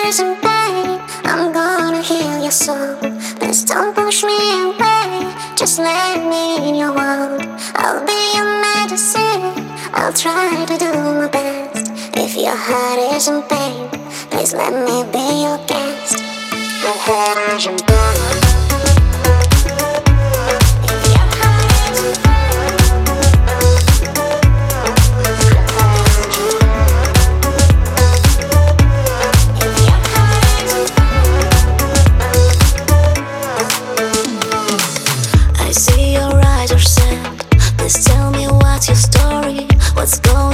is in pain, I'm gonna heal your soul. Please don't push me away, just let me in your world. I'll be your medicine, I'll try to do my best. If your heart is in pain, please let me be your guest. Your heart is in pain. I see your eyes are sad. Please tell me what's your story. What's going